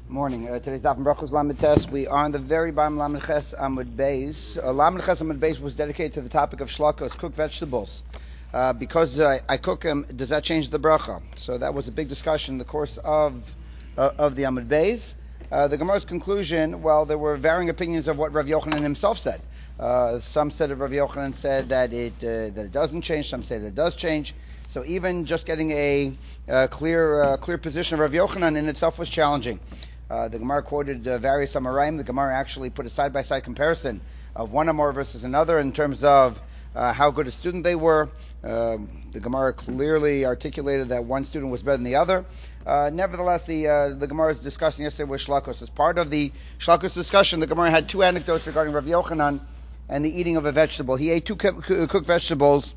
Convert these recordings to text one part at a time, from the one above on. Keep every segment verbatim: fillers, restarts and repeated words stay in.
Morning. Uh, today's Daf and Brachos Lamed Tes. We are on the very bottom Lamed Ches Amud Beis. Uh, Lamed Ches Amud Beis was dedicated to the topic of shlakos, cooked vegetables. Uh, because uh, I cook them, does that change the bracha? So that was a big discussion in the course of uh, of the Amud Beis. Uh, the Gemara's conclusion, well, there were varying opinions of what Rav Yochanan himself said. Uh, some said that Rav Yochanan said that it uh, that it doesn't change. Some say that it does change. So even just getting a uh, clear uh, clear position of Rav Yochanan in itself was challenging. Uh, the Gemara quoted uh, various Amoraim. The Gemara actually put a side-by-side comparison of one Amor versus another in terms of uh, how good a student they were. Uh, the Gemara clearly articulated that one student was better than the other. Uh, nevertheless, the uh, the Gemara's discussion yesterday was Shlakos. As part of the Shlakos discussion, the Gemara had two anecdotes regarding Rav Yochanan and the eating of a vegetable. He ate two cooked vegetables.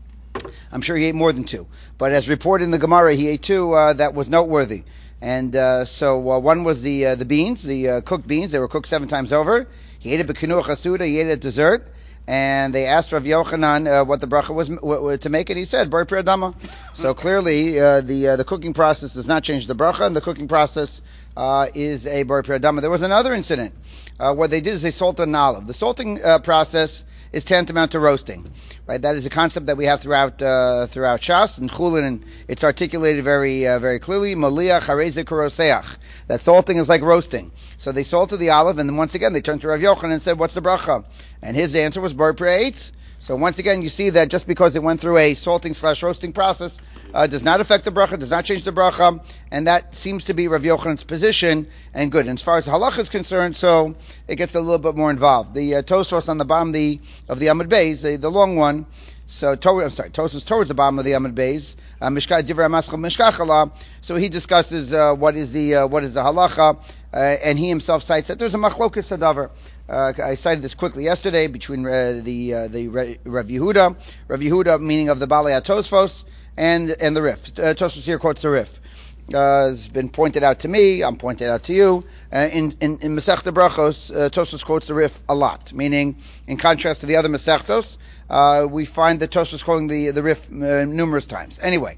I'm sure he ate more than two. But as reported in the Gemara, he ate two uh, that was noteworthy. And uh, so uh, one was the uh, the beans, the uh, cooked beans. They were cooked seven times over. He ate it b'kinuach hasuda. He ate it at dessert. And they asked Rav Yochanan uh, what the bracha was w- to make it. He said, Bar Priyadama. So clearly, uh, the uh, the cooking process does not change the bracha, and the cooking process uh, is a Bar Priyadama. There was another incident. Uh, what they did is they salted an olive. The salting uh, process is tantamount to roasting, right? That is a concept that we have throughout uh, throughout Shas and Chulin, and it's articulated very uh, very clearly. Maliach hareze karoseach. That salting is like roasting. So they salted the olive, and then once again they turned to Rav Yochanan and said, "What's the bracha?" And his answer was bar pre'etz. So once again, you see that just because it went through a salting slash roasting process uh, does not affect the bracha, does not change the bracha, and that seems to be Rav Yochanan's position, and good. And as far as halach is concerned, so it gets a little bit more involved. The uh, Tosfos on the bottom of the, of the Amud Beis, the, the long one, so to, I'm sorry, Tosfos towards the bottom of the Amud Beis, uh, Mishkah Divrei Maschal Mishkachala, so he discusses uh, what is the uh, what is the halacha, uh, and he himself cites that there's a machlokas hadavar. Uh, I cited this quickly yesterday between uh, the uh, the Rav Yehuda, Rav Yehuda meaning of the Balei Tosfos, and and the Rif. Uh, Tosfos here quotes the Rif. Uh, it's been pointed out to me. I'm pointing out to you. Uh, in in, in Masechta Brachos, uh, Tosfos quotes the Rif a lot. Meaning, in contrast to the other Masechtos, uh, we find that Tosfos quoting the the Rif uh, numerous times. Anyway.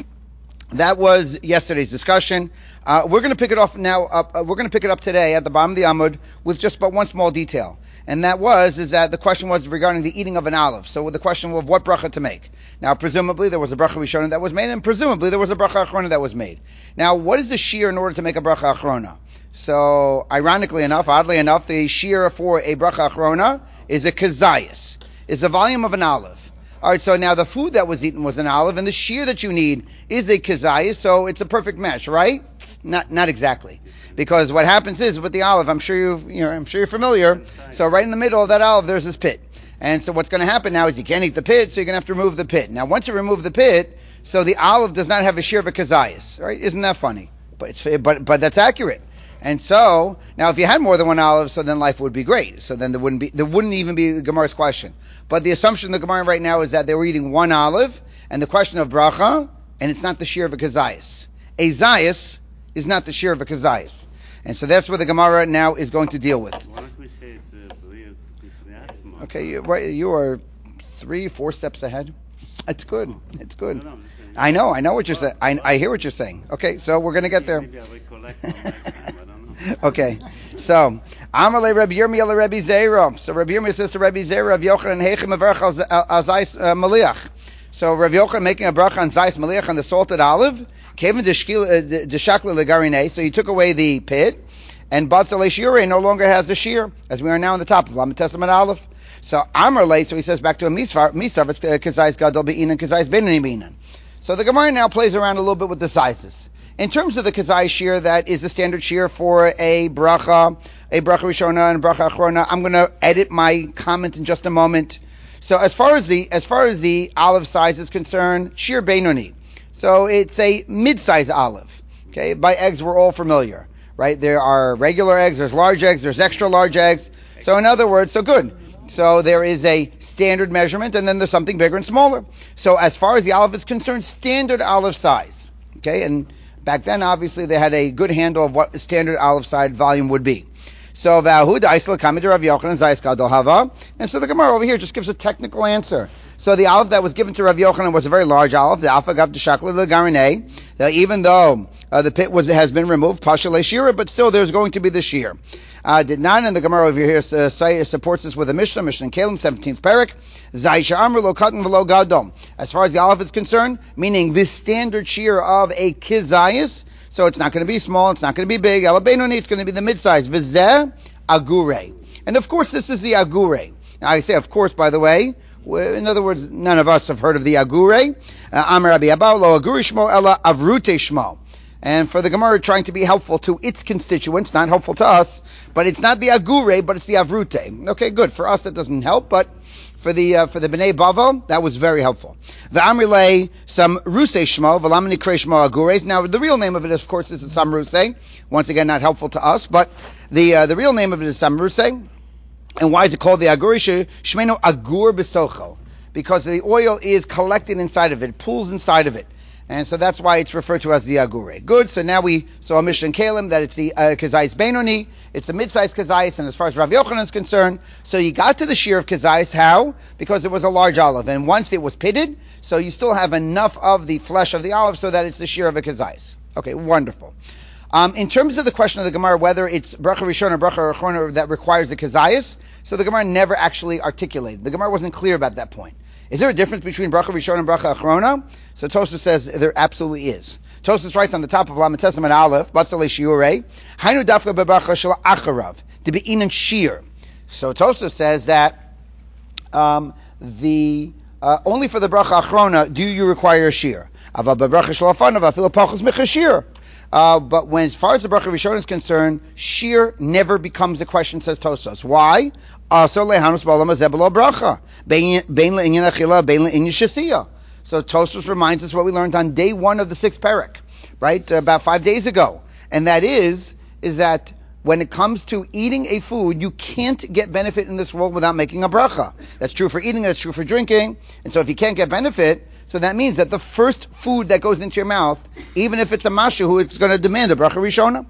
That was yesterday's discussion. Uh, we're going to pick it off now. Up, uh, we're going to pick it up today at the bottom of the Amud with just but one small detail, and that was is that the question was regarding the eating of an olive. So, with the question of what bracha to make. Now, presumably there was a bracha Rishona that was made, and presumably there was a bracha Achrona that was made. Now, what is the shear in order to make a bracha Achrona? So, ironically enough, oddly enough, the shear for a bracha Achrona is a kazayas, is the volume of an olive. All right, so now the food that was eaten was an olive, and the shear that you need is a kazayas, so it's a perfect match, right? Not, not exactly, because what happens is with the olive, I'm sure you, you know, I'm sure you're familiar. So right in the middle of that olive, there's this pit, and so what's going to happen now is you can't eat the pit, so you're going to have to remove the pit. Now, once you remove the pit, so the olive does not have a shear of a kazayas, right? Isn't that funny? But it's, but but that's accurate. And so now, if you had more than one olive, so then life would be great. So then there wouldn't be, there wouldn't even be the Gemara's question. But the assumption of the Gemara right now is that they were eating one olive, and the question of bracha, and it's not the shear of a kazayas. A zayas is not the shear of a kazayas, and so that's where the Gemara now is going to deal with. Why don't we say it's a Okay, you, right, you are three, four steps ahead. It's good. It's good. No, no, I know. I know what you're saying. I, I hear what you're saying. Okay, so we're going to get there. Maybe I'll recollect on next time. I don't know. Okay, so Amalei Rabbi Yirmiyah Rabbi Zera. So Rabbi Yirmiyah says to Rabbi Zera, Rav Yochanan Heichem Avarach al Zayis Maliach. So Rav Yochanan making a bracha on Zayis Maliach on the salted olive. Kevin Deshakla Legarine. So he took away the pit, and Batzalei Shiure no longer has the shear, as we are now on the top of Lamed Testament Aleph. So Amalei, so he says back to a Misav, Misav it's Kazayis Gadol Be'inan and Kazayis Benini Be'inan. So the Gemara now plays around a little bit with the sizes. In terms of the kazai shear, that is the standard shear for a bracha, a bracha rishona and a bracha achrona. I'm going to edit my comment in just a moment. So as far as the as far as the olive size is concerned, shear beinoni. So it's a mid-size olive. Okay, by eggs we're all familiar, right? There are regular eggs, there's large eggs, there's extra large eggs. So in other words, so good. So there is a standard measurement, and then there's something bigger and smaller. So as far as the olive is concerned, standard olive size. Okay, and back then, obviously, they had a good handle of what standard olive side volume would be. So, and so the Gemara over here just gives a technical answer. So the olive that was given to Rav Yochanan was a very large olive. The alpha gav d'shakla l'garinei. Even though uh, the pit was has been removed, pasha le'shira, but still there's going to be the shear. Uh, did not in the Gemara over here uh, say, supports this with a Mishnah, Mishnah in Kalim, seventeenth parak. Zaisha amr lo katan v'lo gadol. As far as the olive is concerned, meaning this standard shear of a kizayis, so it's not going to be small, it's not going to be big. Alabenoni, it's going to be the mid-size. V'zeh agure. And of course, this is the agure. Now I say, of course, by the way. In other words, none of us have heard of the agure. Amar Rabbi Abba lo agure shmo ela avrute shmo. And for the Gemara, trying to be helpful to its constituents, not helpful to us, but it's not the agure, but it's the avrute. Okay, good. For us, that doesn't help, but for the uh, for the Bnei Bavel, that was very helpful. The Amrile some ruse shmo v'lamini krei shmo agures. Now, the real name of it, is, of course, is some ruse. Once again, not helpful to us, but the uh, the real name of it is some ruse. And why is it called the agurish? Shmeno agur besocho. Because the oil is collected inside of it, it pools inside of it. And so that's why it's referred to as the agure. Good, so now we saw a Mishnah in Kalim that it's the uh, kazayis benoni, it's the mid-sized kazayis, and as far as Rav Yochanan is concerned, so you got to the shear of kazayis, how? Because it was a large olive, and once it was pitted, so you still have enough of the flesh of the olive so that it's the shear of a kazayis. Okay, wonderful. Um, in terms of the question of the Gemara, whether it's bracha rishon or bracha achron that requires the kazayis, so the Gemara never actually articulated. The Gemara wasn't clear about that point. Is there a difference between bracha rishon and bracha achrona? So Tosfos says there absolutely is. Tosfos writes on the top of Lamed Testament Aleph, Batzalei Shiurei, Hainu dafka bebracha shel acharav, to be in shear. So Tosfos says that um, the uh, only for the bracha achrona do you require a shear. Ava bebracha shel afanav afil pachos mechashir. Uh, but when, as far as the bracha rishon is concerned, shear never becomes a question, says Tosfos. Why? So Tosfos reminds us what we learned on day one of the sixth parak, right, about five days ago, and that is is that when it comes to eating a food, you can't get benefit in this world without making a bracha. That's true for eating, that's true for drinking, and so if you can't get benefit, so that means that the first food that goes into your mouth, even if it's a mashu, it's going to demand a bracha rishona.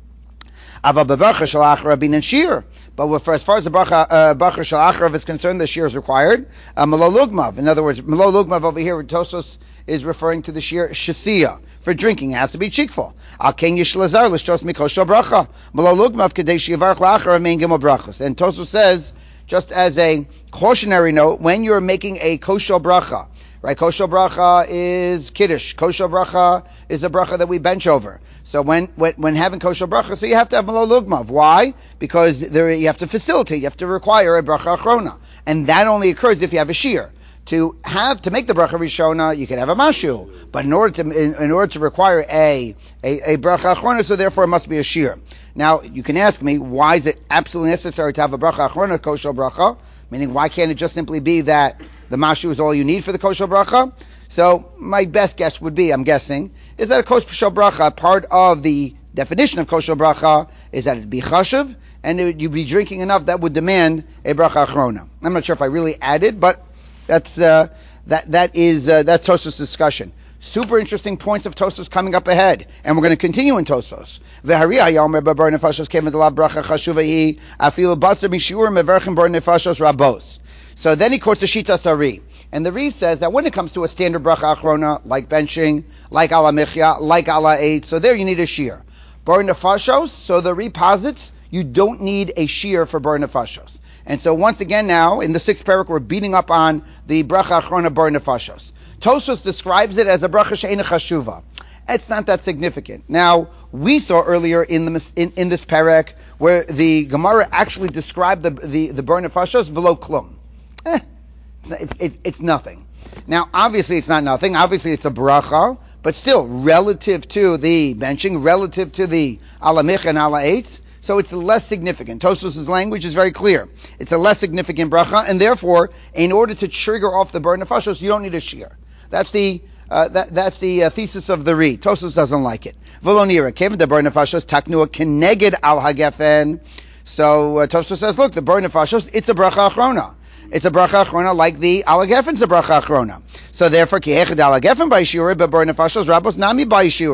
But for, as far as the bracha uh, bracha shel acharav is concerned, the shear is required. Uh, Malo lugmav. In other words, malo lugmav over here, Tosfos is referring to the shear shasiya. For drinking, it has to be chikful. Al ken yish lazar l'shtos mikol shel bracha. Malo lugmav kedei shivarach la'acharav mein gimel brachos. And Tosfos says, just as a cautionary note, when you're making a kosher bracha, right? Kosher bracha is kiddush. Kosher bracha is a bracha that we bench over. So when, when when having kosher bracha, so you have to have malo lugmav. Why? Because there you have to facilitate, you have to require a bracha achrona, and that only occurs if you have a shear. To have to make the bracha rishona, you can have a mashu, but in order to in, in order to require a a, a bracha achrona, so therefore it must be a shear. Now you can ask me, why is it absolutely necessary to have a bracha achrona, kosher bracha? Meaning, why can't it just simply be that the mashu is all you need for the kosher bracha? So my best guess would be, I'm guessing, is that a kosher bracha, part of the definition of kosher bracha, is that it be chashuv, and it, you'd be drinking enough that would demand a bracha achrona. I'm not sure if I really added, but that's uh, that that is uh, that's Tosfos' discussion. Super interesting points of Tosfos coming up ahead, and we're going to continue in Tosfos. So then he quotes the Shitas Ari. And the Reeve says that when it comes to a standard bracha achrona, like benching, like ala michya, like ala eight, so there you need a shear. Bar nefashos, so the Reeve posits, you don't need a shear for bar nefashos. And so once again now, in the sixth parak, we're beating up on the bracha achrona bar nefashos. Tosfos describes it as a bracha she'eina chashuva. It's not that significant. Now, we saw earlier in the in, in this parak where the Gemara actually described the the, the bar nefashos v'lo klum. Eh, it's, it's, it's nothing. Now, obviously it's not nothing. Obviously it's a bracha, but still, relative to the benching, relative to the ala mich and ala eitz, so it's less significant. Tosfos' language is very clear. It's a less significant bracha, and therefore, in order to trigger off the bar nefashos, you don't need a shear. That's the uh, that, that's the uh, thesis of the Ri. Tosfos doesn't like it. Volonira, kevin the bar nefashos taknua keneged al hagefen. So uh, Tosfos says, look, the bar nefashos, it's a bracha achrona. It's a bracha achrona like the ala gefen's a bracha achrona. So therefore, ki hechad ala gefen by shiurei, but bar nefashos rabos nami by shiurei.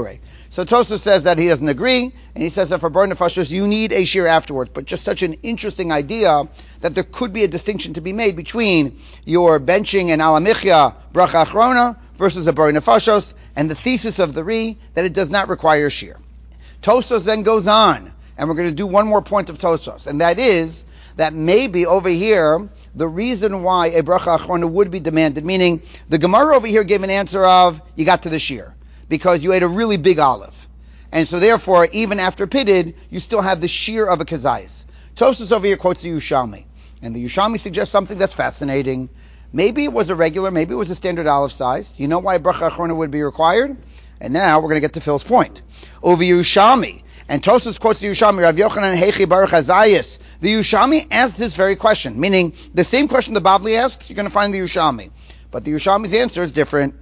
So Tosfos says that he doesn't agree, and he says that for Bar Nefashos, you need a shear afterwards. But just such an interesting idea that there could be a distinction to be made between your benching and Alamichya Bracha Achrona versus a Bar Nefashos, and the thesis of the Ri that it does not require shear. Tosfos then goes on, and we're going to do one more point of Tosfos, and that is that maybe over here, the reason why a Bracha Achrona would be demanded, meaning the Gemara over here gave an answer of, you got to the shear, because you ate a really big olive. And so therefore, even after pitted, you still have the shear of a kazayas. Tosfos over here quotes the Yerushalmi. And the Yerushalmi suggests something that's fascinating. Maybe it was a regular, maybe it was a standard olive size. You know why Bracha Achrona would be required? And now we're going to get to Phil's point. Over Yerushalmi. And Tosfos quotes the Yerushalmi, Rav Yochanan Heichi Baruch Hazayis. The Yerushalmi asks this very question, meaning the same question the Bavli asks, you're going to find the Yerushalmi. But the Yerushalmi's answer is different.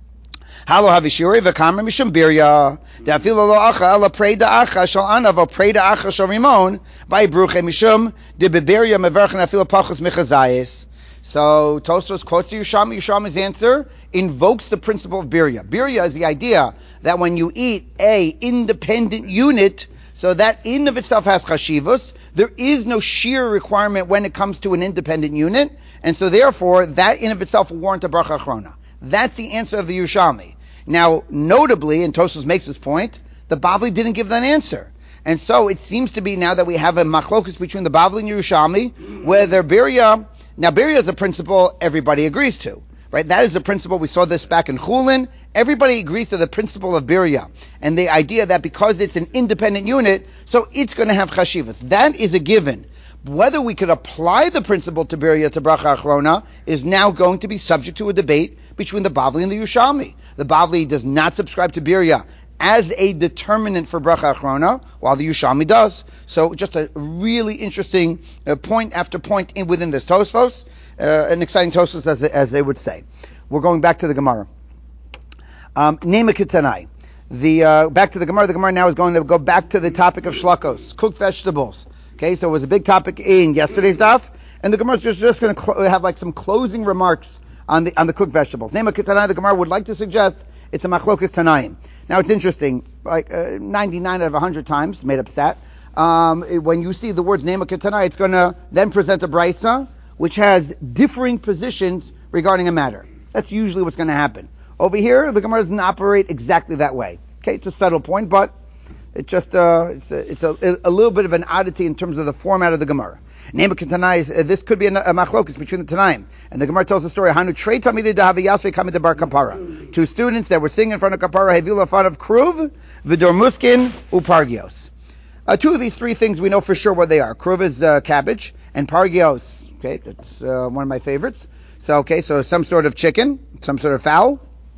Halo havishuri v'kamer mishum birya da'afilo lo acha ela preida acha shal anav o preida acha shal rimon by bruche mishum de bebirya meverchen afilo pachos mechazayis. So Tosfos quotes the Yerushalmi. Yerushalmi's answer invokes the principle of birya. Birya is the idea that when you eat a independent unit, so that in of itself has chashivus, there is no shear requirement when it comes to an independent unit, and so therefore that in of itself will warrant a bracha achrona. That's the answer of the Yerushalmi. Now, notably, and Tosfos makes this point, the Bavli didn't give that answer. And so it seems to be now that we have a machlokus between the Bavli and Yerushalmi, whether birya, now birya is a principle everybody agrees to, right? That is a principle, we saw this back in Chulin, everybody agrees to the principle of birya, and the idea that because it's an independent unit, so it's going to have chashivas. That is a given. Whether we could apply the principle to birya to bracha achrona is now going to be subject to a debate between the Bavli and the Yerushalmi. The Bavli does not subscribe to birya as a determinant for bracha achrona, while the Yerushalmi does. So just a really interesting uh, point after point in within this Tosfos, uh, an exciting Tosfos as, as they would say. We're going back to the Gemara. Um, Nema Ketanai. The uh, back to the Gemara. The Gemara now is going to go back to the topic of shlakos, cooked vegetables. Okay, so it was a big topic in yesterday's daf, and the Gemara is just, just going to cl- have like some closing remarks on the on the cooked vegetables. Nema Ketanai, the Gemara would like to suggest it's a machlokas tanaim. Now it's interesting, like uh, ninety-nine out of one hundred times, made up stat, um, it, when you see the words Nema Ketanai, it's going to then present a brisa which has differing positions regarding a matter. That's usually what's going to happen. Over here, the Gemara doesn't operate exactly that way. Okay, it's a subtle point, but It's just uh, it's a, it's a, a little bit of an oddity in terms of the format of the Gemara. Nema Ketanai, uh, this could be a, a machlokus between the Tanaim. And the Gemara tells the story, Hanu trei tamidei dahavi yasvei kamid bar kapara. Two students that were singing in front of kapara, hevila fun of kruv, v'dor muskin, upargios. Uh, two of these three things we know for sure what they are. Kruv is uh, cabbage, and pargios, okay, that's uh, one of my favorites. So, okay, so some sort of chicken, some sort of fowl,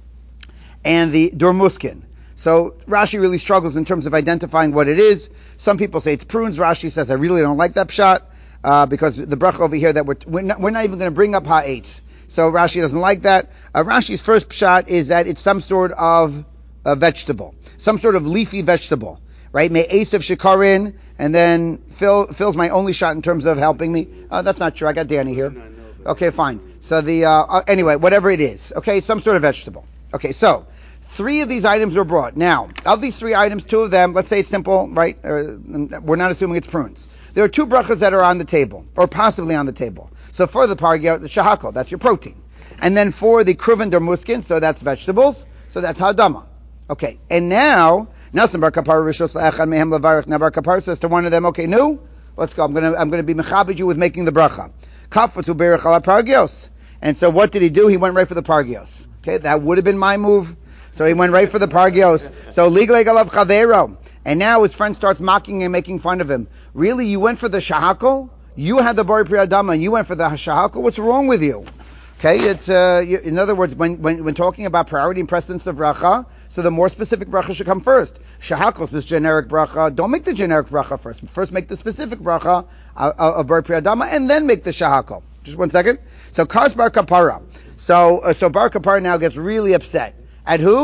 and the dormuskin. So Rashi really struggles in terms of identifying what it is. Some people say it's prunes. Rashi says, I really don't like that pshat, uh, because the bracha over here that we're, we're not, we're not even going to bring up ha'etz. So Rashi doesn't like that. Uh, Rashi's first pshat is that it's some sort of a vegetable, some sort of leafy vegetable, right? May Esav Shikarin, and then Phil, Phil's my only shot in terms of helping me. Uh, that's not true. I got Danny here. Okay, fine. So the, uh, uh, anyway, whatever it is. Okay, some sort of vegetable. Okay, so three of these items were brought. Now, of these three items, two of them, let's say it's simple, right? Uh, we're not assuming it's prunes. There are two brachas that are on the table, or possibly on the table. So for the pargia, the shahakol, that's your protein. And then for the kruven dermuskin, so that's vegetables, so that's hadama. Okay, and now, Nelson bar kapar rishos la'echad mehem levarich. Now bar kapar says to one of them, okay, no, let's go. I'm gonna, I'm gonna be mechabed you with making the bracha. Kafatu berich ala pargios. And so what did he do? He went right for the pargios. Okay, that would have been my move. So he went right for the pargios. So ligleg alav chavero. And now his friend starts mocking and making fun of him. Really, you went for the shahakol? You had the bari priyadama and you went for the shahakol? What's wrong with you? Okay, it's uh, you, in other words, when, when when talking about priority and precedence of bracha, so the more specific bracha should come first. Shahakol is this generic bracha. Don't make the generic bracha first. First make the specific bracha uh, of bari priyadama and then make the shahakol. Just one second. So Kars bar kapara. So uh, so bar kapara now gets really upset. At who?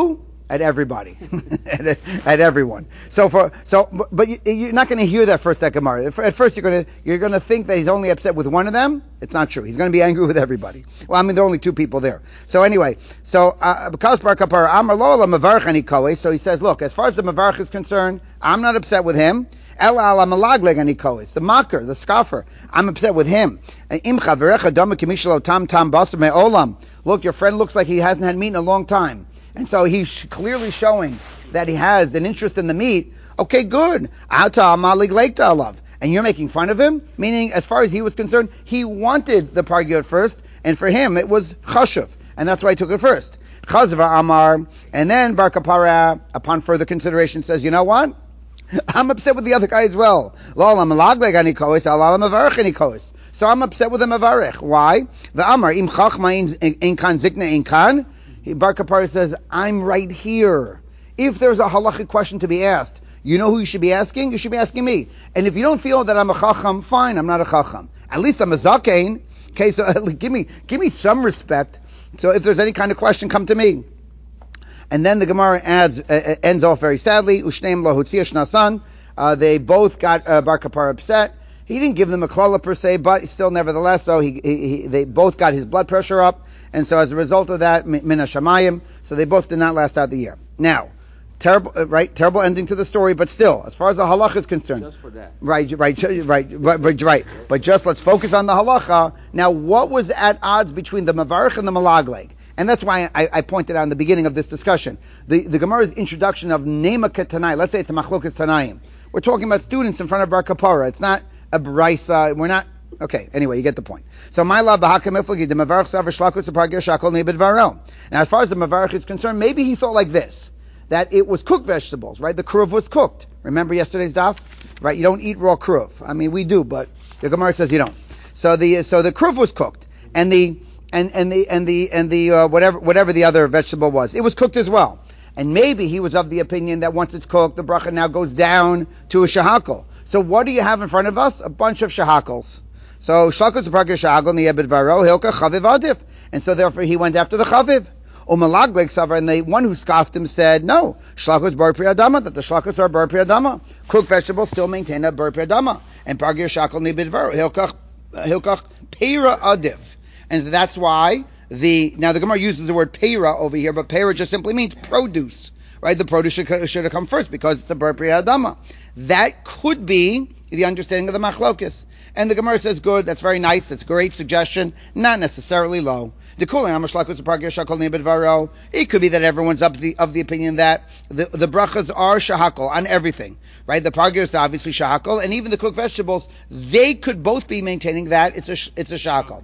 at everybody, at, at everyone. So for so, but, but you, you're not going to hear that first that Gemara. At first, you're going to you're going to think that he's only upset with one of them. It's not true. He's going to be angry with everybody. Well, I mean, there are only two people there. So anyway, so uh, because Bar Kapara Amar Lo Mavarch Ani Kohe, so he says, look, as far as the Mavarch is concerned, I'm not upset with him. Ela ala malagleg Ani Kohe, the mocker, the scoffer, I'm upset with him. Im chaverecha dama kimishlo tam tam basar me'olam. Look, your friend looks like he hasn't had meat in a long time. And so he's clearly showing that he has an interest in the meat. Okay, good. And you're making fun of him? Meaning, as far as he was concerned, he wanted the pargyot first, and for him it was chashuv, and that's why he took it first. Chazva Amar, and then Bar Kapara, upon further consideration, says, you know what? I'm upset with the other guy as well. So I'm upset with the Mavarech. Why? The Amar, im chachma in kan zikna in kan. Bar Kapara says, I'm right here. If there's a halachic question to be asked, you know who you should be asking? You should be asking me. And if you don't feel that I'm a chacham, fine, I'm not a chacham. At least I'm a zakein. Okay, so give me give me some respect. So if there's any kind of question, come to me. And then the Gemara adds, uh, ends off very sadly. Ushneim lo hutzia shnasan. Uh, they both got uh, Bar Kapara upset. He didn't give them a klala per se, but still, nevertheless, though, he, he, he they both got his blood pressure up. And so as a result of that, mina shamayim, so they both did not last out the year. Now, terrible, uh, right? Terrible ending to the story, but still, as far as the halacha is concerned, just for that, right, right, right, right, right, right. But just let's focus on the halacha. Now, what was at odds between the mavarich and the malagleg? And that's why I, I pointed out in the beginning of this discussion, the the Gemara's introduction of Neimaka Tanai. Let's say it's a Machlokas Tanaim. We're talking about students in front of Bar Kapara. It's not a brisa. We're not. Okay, anyway, you get the point. So my love, now as far as the Mavarich is concerned, maybe he thought like this, that it was cooked vegetables, right? The kruv was cooked. Remember yesterday's daf? Right? You don't eat raw kruv. I mean, we do, but the Gemara says you don't. So the so the kruv was cooked, and the and and the and the and the uh, whatever whatever the other vegetable was, it was cooked as well. And maybe he was of the opinion that once it's cooked, the bracha now goes down to a shahakal. So what do you have in front of us? A bunch of shahakals. So shlakos parker shahakal niyebed varo hilka chaviv adif, and so therefore he went after the chaviv. Umalagleg savar, and the one who scoffed him said, no, shlakos bar priyadama, that the shlakos are bar priyadama. Cooked vegetables still maintain a bar priyadama, and parker shahakal niyebed varo hilka hilka peira adif, and that's why the now the Gemara uses the word peira over here, but peira just simply means produce, right? The produce should, should have come first because it's a bar priyadama. That could be the understanding of the machlokes. And the Gemara says, good, that's very nice, that's a great suggestion, not necessarily low. It could be that everyone's of the of the opinion that the, the brachas are shahakal on everything, right? The pargir is obviously shahakal, and even the cooked vegetables, they could both be maintaining that it's a it's a shahakal.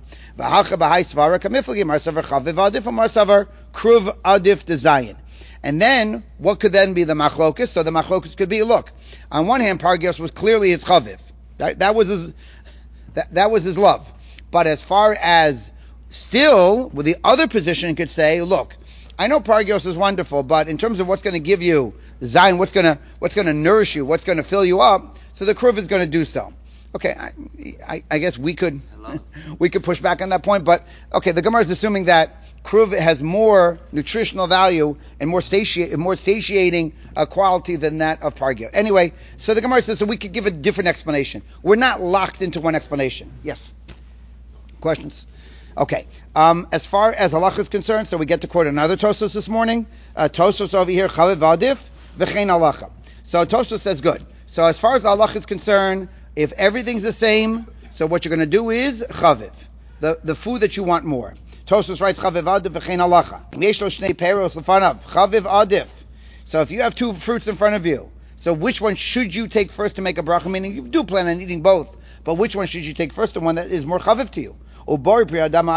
Kruv adif dezayin. And then, what could then be the machlokus? So the machlokus could be, look, on one hand, pargios was clearly his chaviv. That, that was his, that, that was his love. But as far as still, with the other position could say, look, I know pargios is wonderful, but in terms of what's going to give you zayin, what's going to, what's going to nourish you, what's going to fill you up, so the kruv is going to do so. Okay, I, I, I guess we could we could push back on that point, but okay, the Gemara is assuming that kruv has more nutritional value and more satiate, more satiating uh, quality than that of pargio. Anyway, so the Gemara says so we could give a different explanation. We're not locked into one explanation. Yes. Questions? Okay. Um, as far as halacha is concerned, so we get to quote another Tosos this morning. Uh, Tosos over here, chaviv adif v'chein halacha. So Tosos says good. So as far as halacha is concerned, if everything's the same, so what you're going to do is chaviv, the the food that you want more. Tosos writes chaviv adif v'chein halacha. Yeshlo shnei peros lefanav chaviv adif. So if you have two fruits in front of you, so which one should you take first to make a bracha? Meaning you do plan on eating both, but which one should you take first? The one that is more chaviv to you. Now, if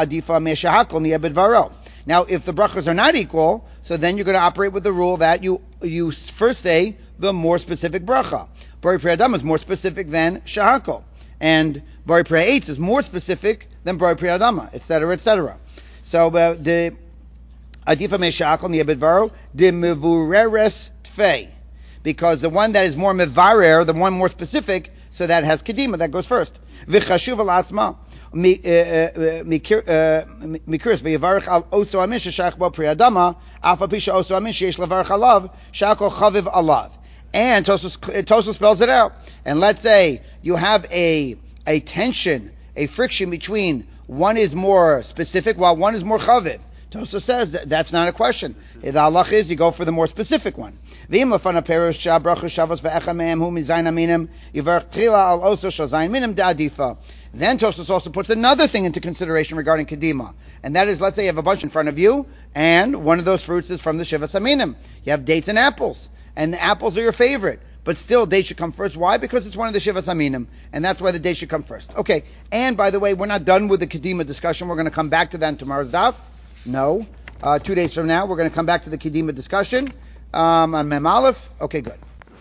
the brachas are not equal, so then you're going to operate with the rule that you you first say the more specific bracha. Bari Priyadama is more specific than shahakol, and Bari Priyatz is more specific than Bari Priyadama, et cetera, et cetera. So uh, the Adifa me shahakol niyabedvaro de mevureres tfei, because the one that is more mevarer, the one more specific, so that has kedima, that goes first. V'chashuv alatzma. Mikuris v'yivarech al oso amin sheshach bo pri adama, alfa pisha oso amin sheyesh levarech alav, shakol chaviv alav. And Tosos Tosos spells it out. And let's say you have a a tension, a friction between one is more specific while one is more chaviv. Tosos says that that's not a question. The halach is you go for the more specific one. V'im lefana perush shabrachu shavos ve'echa mehem hu mizayin aminim yivarech trila al oso shal zayin minim da'adifa. Then Tosos also puts another thing into consideration regarding kedima, and that is, let's say you have a bunch in front of you, and one of those fruits is from the shivas aminim. You have dates and apples, and the apples are your favorite, but still dates should come first. Why? Because it's one of the shivas aminim, and that's why the dates should come first. Okay, and by the way, we're not done with the kedima discussion. We're going to come back to that in tomorrow's daf. No, uh, two days from now, we're going to come back to the kedima discussion um, on Mem Aleph. Okay, good.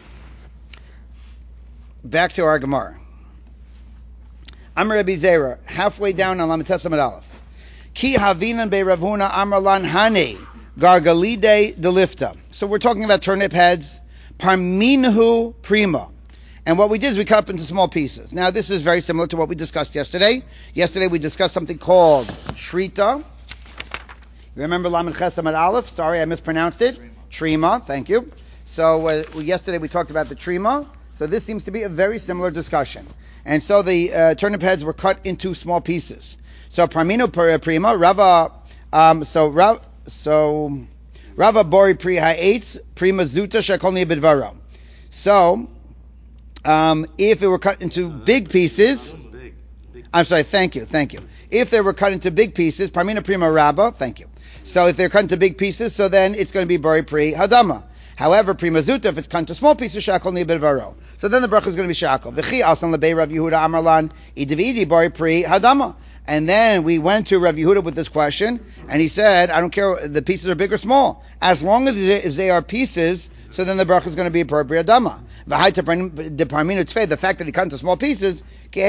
Back to our Gemara. Amar Rabbi Zera, halfway down on Lamed Amud Aleph. Ki havinan be Rav Huna amar lan hane gargalide delifta. So we're talking about turnip heads, parminhu prima. And what we did is we cut up into small pieces. Now this is very similar to what we discussed yesterday. Yesterday we discussed something called shrita. You remember Lamed Ches Amud Aleph? Sorry, I mispronounced it. Trima, thank you. So uh, yesterday we talked about the trima. So this seems to be a very similar discussion. And so the uh, turnip heads were cut into small pieces. So Parmino Prima, Rava, um, so Rav, so Rava Bori Pri Ha'etz, Prima Zuta Shekolni Bidvaro. So um, if it were cut into big pieces, I'm sorry, thank you, thank you. If they were cut into big pieces, Parmino Prima Rabba, thank you. So if they're cut into big pieces, so then it's going to be Bori Pri Hadama. However, prima zuta, if it's cut into small pieces, shakol ni bidvaro. So then the bracha is going to be shakol. V'chi asan lebei Rav Yehuda amarlan idividi bari pri hadama. And then we went to Rav Yehuda with this question, and he said, I don't care, the pieces are big or small. As long as they are pieces, so then the bracha is going to be pri hadama. The fact that he cut into small pieces,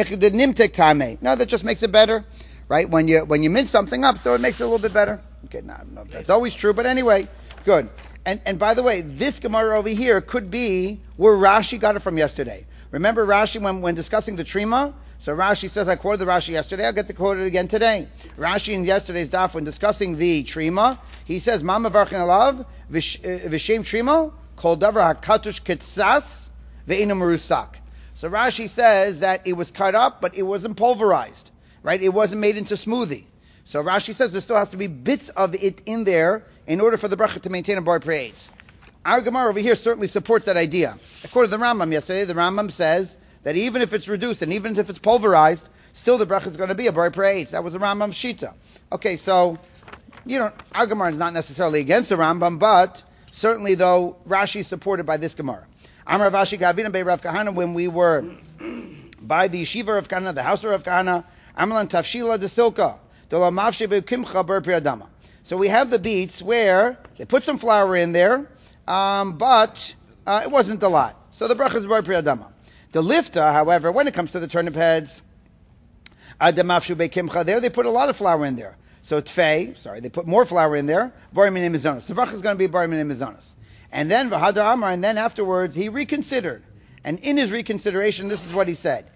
no, that just makes it better. Right? When you when you mince something up, so it makes it a little bit better. Okay, no, no, that's always true, but anyway, good. And and by the way, this Gemara over here could be where Rashi got it from yesterday. Remember Rashi when, when discussing the Trima? So Rashi says, I quoted the Rashi yesterday, I'll get to quote it again today. Rashi in yesterday's daf, when discussing the Trima, he says, Mama varchin alav, v'shem Trima, kol davar hakatush kitsas, ve'ina merusak. So Rashi says that it was cut up, but it wasn't pulverized. Right? It wasn't made into smoothie. So Rashi says there still has to be bits of it in there in order for the bracha to maintain a bar praise. Our Gemara over here certainly supports that idea. According to the Rambam yesterday, the Rambam says that even if it's reduced and even if it's pulverized, still the bracha is going to be a bar praise. That was the Rambam Shita. Okay, so, you know, our Gemara is not necessarily against the Rambam, but certainly though, Rashi is supported by this Gemara. Amar Vashi Gavina Bei Rav Kahana, when we were by the yeshiva of Kahana, the house of Rav Kahana, Amalan Tafshila de Silka, de la Mavshe Kimcha Ber Priyadama. So we have the beets where they put some flour in there, um, but uh, it wasn't a lot. So the bracha is Ber Priyadama. The lifta, however, when it comes to the turnip heads, uh, de Mavshe Kimcha, there they put a lot of flour in there. So tfei, sorry, they put more flour in there. Bar Minim Mizonos. The bracha is going to be Bar Minim Mizonos. And then V'hadar Amar, and then afterwards he reconsidered. And in his reconsideration, this is what he said.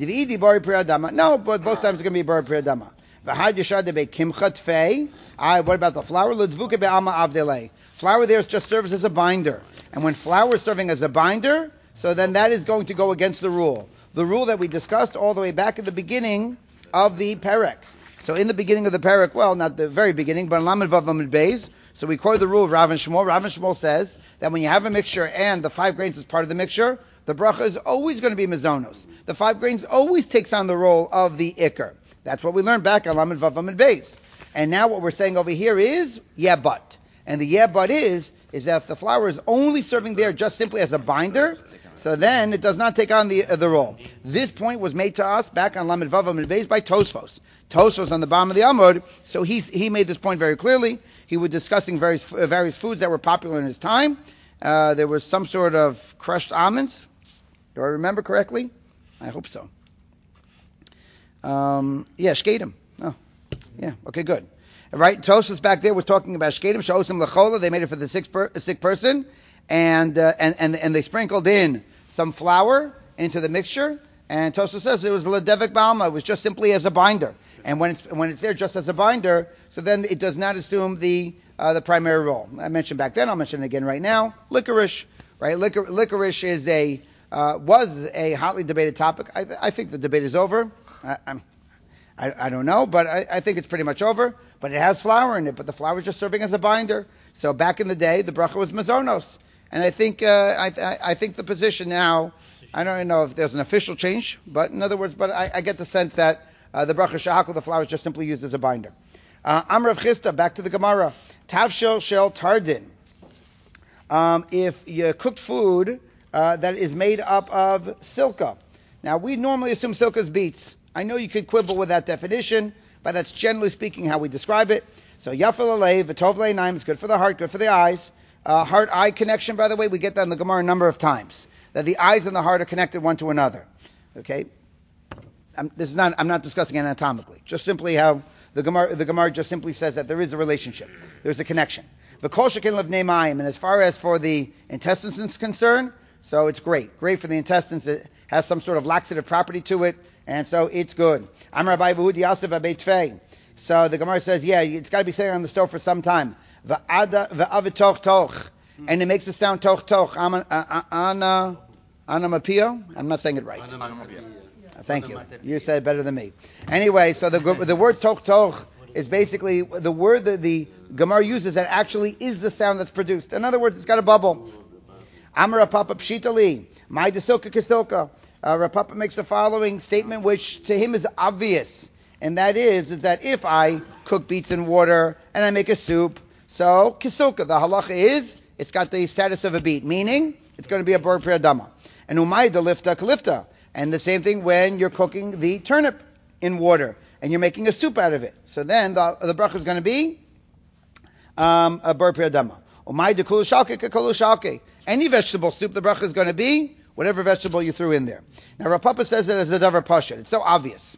No, but both times it's going to be Bari Priyadama. What about the flour? Flour there just serves as a binder. And when flour is serving as a binder, so then that is going to go against the rule. The rule that we discussed all the way back at the beginning of the Perek. So in the beginning of the Perek, well, not the very beginning, but in Lamed Vav Lamed Beis, so we quoted the rule of Rav and Shmuel. Rav and Shmuel says that when you have a mixture and the five grains is part of the mixture, the bracha is always going to be mezonos. The five grains always takes on the role of the ikar. That's what we learned back on Lamed Vav Lamed Beis. And now what we're saying over here is, yeah, but. And the yeah, but is, is that if the flour is only serving there just simply as a binder, so then it does not take on the uh, the role. This point was made to us back on Lamed Vav Lamed Beis by Tosfos. Tosfos on the bottom of the Amud, so he he made this point very clearly. He was discussing various uh, various foods that were popular in his time. Uh, there was some sort of crushed almonds. Do I remember correctly? I hope so. Um, yeah, shkedim. Oh, yeah. Okay, good. Right, Tosfos back there was talking about shkedim. Shosim lechola. They made it for the sick, per, sick person, and uh, and and and they sprinkled in some flour into the mixture, And Tosfos says it was ledevek ba'alma. It was just simply as a binder. And when it's when it's there just as a binder, so then it does not assume the uh, the primary role. I mentioned back then. I'll mention it again right now. Licorice, right? Licor- licorice is a uh, was a hotly debated topic. I, I think the debate is over. I, I'm, I, I don't know, but I, I think it's pretty much over. But it has flour in it. But the flour is just serving as a binder. So back in the day, the bracha was mazonos. And I think uh, I, I, I think the position now, I don't know if there's an official change, but in other words, but I, I get the sense that uh, the bracha shahakol, the flour is just simply used as a binder. Uh, Amrav Chisda, back to the Gemara. Tavshel shel tardin. Um, if you cooked food uh, that is made up of silka. Now, we normally assume silka is beets. I know you could quibble with that definition, but that's generally speaking how we describe it. So, yafel alei, v'tov le'inaim, is good for the heart, good for the eyes. Uh, heart-eye connection, by the way, we get that in the Gemara a number of times, that the eyes and the heart are connected one to another. Okay? I'm, this is not, I'm not discussing anatomically, just simply how the Gemara, the Gemara just simply says that there is a relationship. There's a connection. V'kol shekin levnei mayim, and as far as for the intestines is concerned, so it's great. Great for the intestines. It has some sort of laxative property to it, and so it's good. Amar Abai V'hudi Yasef Abei Tfei. So the Gemara says, yeah, it's got to be sitting on the stove for some time. V'ada v'avitoch toch, and it makes the sound toch toch. Ana anamapio. I'm not saying it right. Thank you. You said it better than me. Anyway, so the the word toch toch is basically the word that the Gemara uses that actually is the sound that's produced. In other words, it's got a bubble. Amar Rapapa Pshitali, my desilka kisilka. Rapapa makes the following statement, which to him is obvious, and that is, is that if I cook beets in water and I make a soup, so kisilka, the halacha is, it's got the status of a beet, meaning it's going to be a bor priyadama. And umay delifta kalifta. And the same thing when you're cooking the turnip in water and you're making a soup out of it. So then the, the bracha is going to be um, a bor priyadama. Umay dekulu shalke kakulu shalke. Any vegetable soup, the bracha is going to be whatever vegetable you threw in there. Now, Rav Papa says it as a davar pashut. It's so obvious.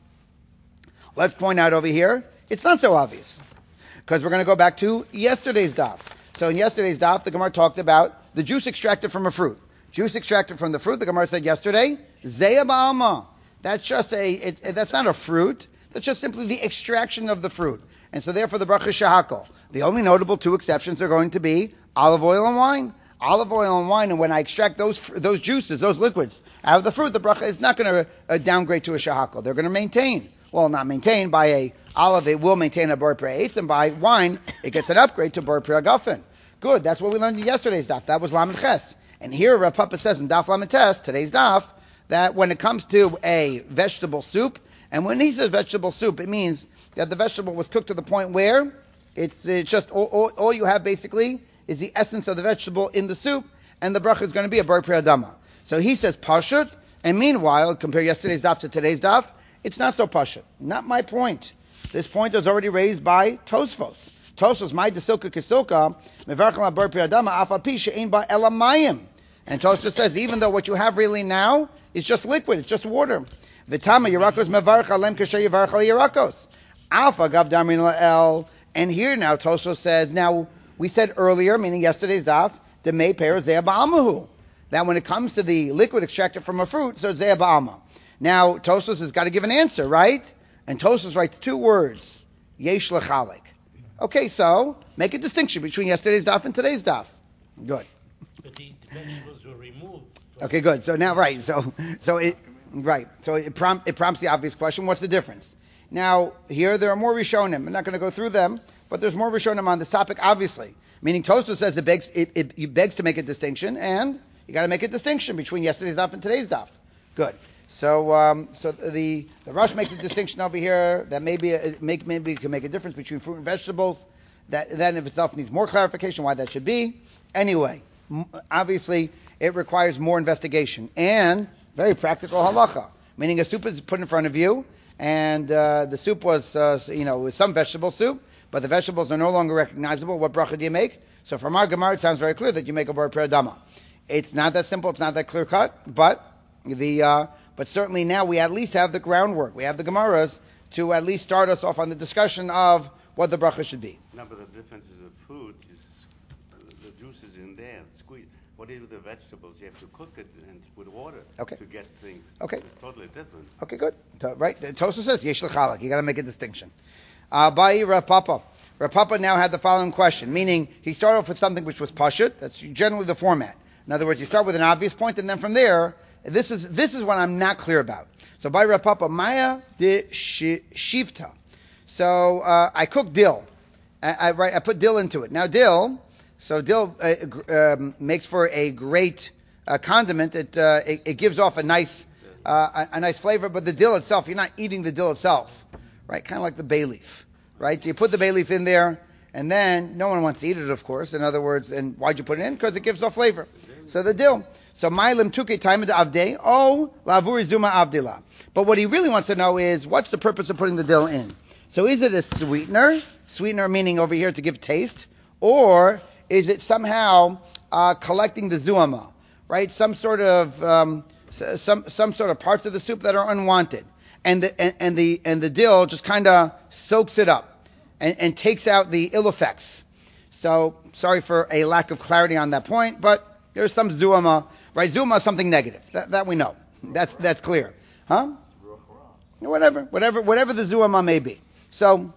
Let's point out over here, it's not so obvious. Because we're going to go back to yesterday's daf. So in yesterday's daf, the Gemara talked about the juice extracted from a fruit. Juice extracted from the fruit, the Gemara said yesterday, zeya ba'alma. That's just a, it, it, that's not a fruit. That's just simply the extraction of the fruit. And so therefore the bracha shahakol. The only notable two exceptions are going to be olive oil and wine. Olive oil and wine, and when I extract those those juices, those liquids, out of the fruit, the bracha is not going to uh, downgrade to a shahakol. They're going to maintain. Well, not maintain. By a olive, it will maintain a bor pri eitz, and by wine, it gets an upgrade to bor pri agafen. Good. That's what we learned in yesterday's daf. That was lamed ches. And here Rav Papa says in daf lamed tes, today's daf, that when it comes to a vegetable soup, and when he says vegetable soup, it means that the vegetable was cooked to the point where it's, it's just all, all, all you have basically is the essence of the vegetable in the soup, and the bracha is going to be a bor priyadama. So he says pashut, and meanwhile, compare yesterday's daf to today's daf, it's not so pashut. Not my point. This point was already raised by Tosfos. Tosfos, my desilka kisilka, mevarchel la bor priyadama, afa pi she'ein ba ela mayim. And Tosfos says, even though what you have really now is just liquid, it's just water. V'tama yirakos mevarch alem kasher yivarch al yirakos. Alpha gav damin la'el. And here now Tosfos says, now, we said earlier, meaning yesterday's daf, the may pair zeh ba'almahu. That when it comes to the liquid extracted from a fruit, so zeh ba'alma. Now, Tosfos has got to give an answer, right? And Tosfos writes two words, yesh lechalik. Okay, so, make a distinction between yesterday's daf and today's daf. Good. But the vegetables were removed. Okay, good. So now, right, so, so it, right, so it, prompt, it prompts the obvious question, what's the difference? Now, here there are more Rishonim. I'm not going to go through them, but there's more Rishonim on this topic, obviously. Meaning Tosfos says it begs, it, it, it begs to make a distinction, and you got to make a distinction between yesterday's daf and today's daf. Good. So, um, so the the Rosh makes a distinction over here that maybe it make maybe it can make a difference between fruit and vegetables. That then, if itself needs more clarification, why that should be. Anyway, m- obviously it requires more investigation and very practical halacha. Meaning a soup is put in front of you. And uh, the soup was, uh, you know, was some vegetable soup, but the vegetables are no longer recognizable. What bracha do you make? So from our Gemara, it sounds very clear that you make a bor priyadama. It's not that simple. It's not that clear cut. But the, uh, but certainly now we at least have the groundwork. We have the Gemaras to at least start us off on the discussion of what the bracha should be. No, but the difference is the fruit is the juice is in there. Squeeze. What do you do with the vegetables? You have to cook it and with water Okay. to get things. Okay. It's totally different. Okay, good. To, right? The Tosfos says yesh lechalak. You got to make a distinction. Uh, Bai Rav Papa. Rav Papa now had the following question, meaning he started off with something which was pashut. That's generally the format. In other words, you start with an obvious point, and then from there, this is this is what I'm not clear about. So by Rav Papa, Maya de shivta. So uh, I cook dill. I, I, right, I put dill into it. Now dill, so dill uh, um, makes for a great uh, condiment. It, uh, it it gives off a nice uh, a, a nice flavor, but the dill itself, you're not eating the dill itself, right? Kind of like the bay leaf, right? You put the bay leaf in there, and then no one wants to eat it, of course. In other words, and why'd you put it in? Because it gives off flavor. So the dill. So Mailim took a time of avde, oh lavuri zuma avdila. But what he really wants to know is what's the purpose of putting the dill in? So is it a sweetener? Sweetener meaning over here to give taste, or is it somehow uh, collecting the zuama, right? Some sort of um, some some sort of parts of the soup that are unwanted, and the and, and the and the dill just kind of soaks it up and, and takes out the ill effects. So sorry for a lack of clarity on that point, but there's some zuama, right? Zuama is something negative. That, that we know. That's that's clear, huh? Whatever, whatever, whatever the zuama may be. So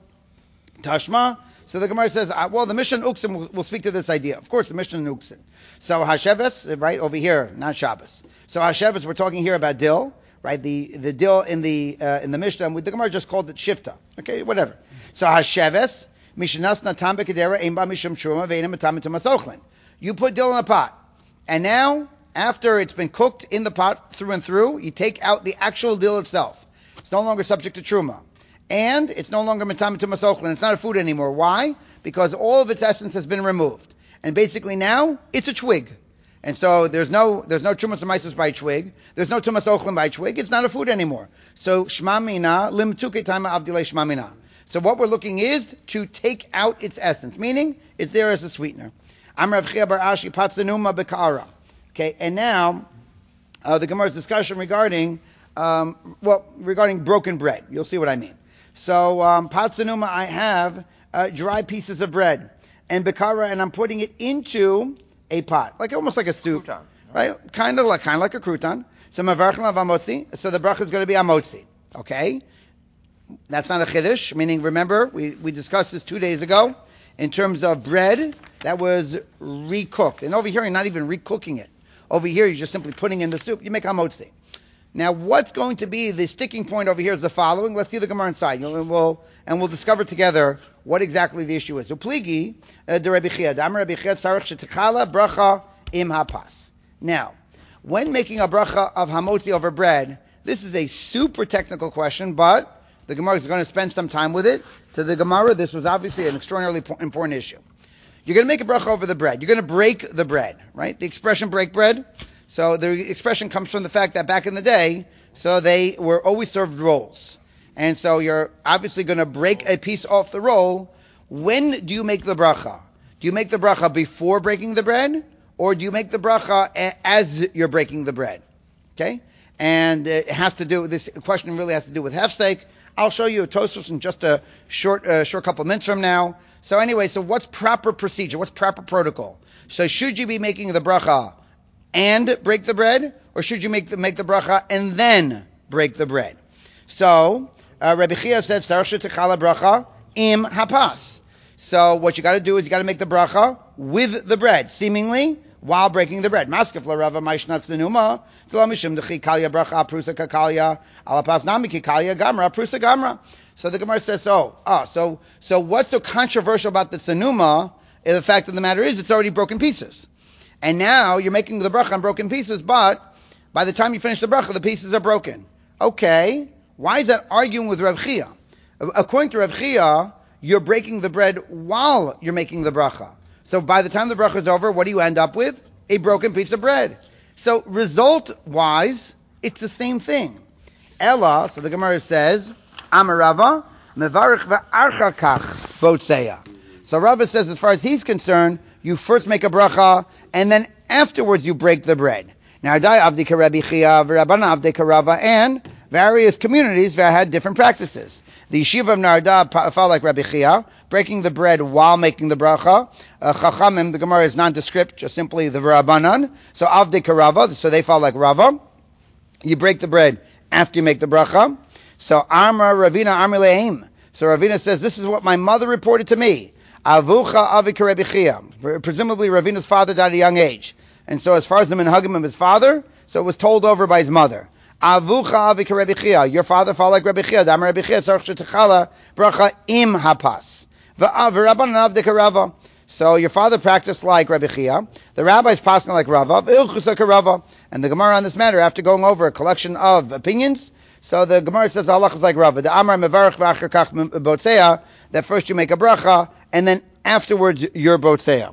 Tashma. So the Gemara says, uh, well, the Mishnah Uksim will, will speak to this idea. Of course, the Mishnah Uksim. So Hasheves, right over here, not Shabbos. So Hasheves, we're talking here about dill, right? The the dill in the uh, in the Mishnah, and the Gemara just called it shifta. Okay, whatever. So Hasheves, Mishanas Natam Bekedera Eimba Misham Shuma Ve'enim Matam Masochlin. You put dill in a pot, and now after it's been cooked in the pot through and through, you take out the actual dill itself. It's no longer subject to truma. And it's no longer metam to masochlin. It's not a food anymore. Why? Because all of its essence has been removed. And basically now, it's a twig. And so there's no there's no trumas amaisus by twig. There's no tumas ochlin by twig. It's not a food anymore. So shmamina lim tuke taima avdilei shmamina. So what we're looking is to take out its essence, meaning it's there as a sweetener. Am Rav Chia bar Ashi patzenuma bekara. Okay, and now uh, the Gemara's discussion regarding um, well regarding broken bread. You'll see what I mean. So um, patzenuma, I have uh, dry pieces of bread and bekara, and I'm putting it into a pot, like almost like a soup, crouton, right? right? Kind of like kind of like a crouton. So mavarchen av amotzi. So the bracha is going to be amotzi. Okay, that's not a chiddush. Meaning, remember we we discussed this two days ago in terms of bread that was recooked, and over here you're not even recooking it. Over here you're just simply putting in the soup. You make amotzi. Now, what's going to be the sticking point over here is the following. Let's see the Gemara inside, and we'll and we'll discover together what exactly the issue is. Upligi de Rabbi Chia, Dam Rabbi Chia tzarich shetikhala bracha im hapas. Now, when making a bracha of hamotzi over bread, this is a super technical question, but the Gemara is going to spend some time with it. To the Gemara, this was obviously an extraordinarily important issue. You're going to make a bracha over the bread. You're going to break the bread, right? The expression break bread. So the expression comes from the fact that back in the day, so they were always served rolls. And so you're obviously going to break a piece off the roll. When do you make the bracha? Do you make the bracha before breaking the bread? Or do you make the bracha a- as you're breaking the bread? Okay? And it has to do, this question really has to do with hefsek. I'll show you a Tosfos in just a short uh, short couple of minutes from now. So anyway, so what's proper procedure? What's proper protocol? So should you be making the bracha and break the bread, or should you make the make the bracha and then break the bread? So uh, Rabbi Chia said, "Sarach shetichala bracha im hapas." So what you got to do is you got to make the bracha with the bread, seemingly while breaking the bread. Maskef la Rava Maishnat Zenuma, Mishum dechi kalya bracha prusa kakalya alapas nami kikalya gamra prusa gamra. So the Gemara says, "Oh, oh, so so what's so controversial about the Zenuma? The fact of the matter is, it's already broken pieces." And now you're making the bracha on broken pieces, but by the time you finish the bracha, the pieces are broken. Okay, why is that arguing with Rav Chia? According to Rav Chia, you're breaking the bread while you're making the bracha. So by the time the bracha is over, what do you end up with? A broken piece of bread. So result-wise, it's the same thing. Ella, so the Gemara says, Amarava, mevarich ve'archa kach botseya. So Rava says, as far as he's concerned, you first make a bracha, and then afterwards you break the bread. Now, Adai Avdika Rabbi Chia, V'Rabbana Avdika Rava, and various communities that had different practices. The Yeshiva of Narda felt like Rabbi Chia, breaking the bread while making the bracha. Uh, Chachamim, the Gemara is nondescript, just simply the Rabbanan. So Avdei Karava, so they follow like Rava. You break the bread after you make the bracha. So Amar Ravina Amar Le'im. So Ravina says, this is what my mother reported to me. Avucha Avi Rebbe Chia. Presumably Ravina's father died at a young age. And so as far as the minhagim of his father, so it was told over by his mother. Avucha Avi Rebbe Chia. Your father followed like Rebbe Chia. Amar Rebbe Chia tzarich shetechala bracha im hapas. V'Rabbanan Avdei Karava. So your father practiced like Rebbe Chia. The rabbis passed like Rava. V'ilchusa Karava. And the Gemara on this matter, after going over a collection of opinions, so the Gemara says Allah is like Rava. The Amar mevarich v'achar kach botzeya. That first you make a bracha, and then afterwards you're botzeya.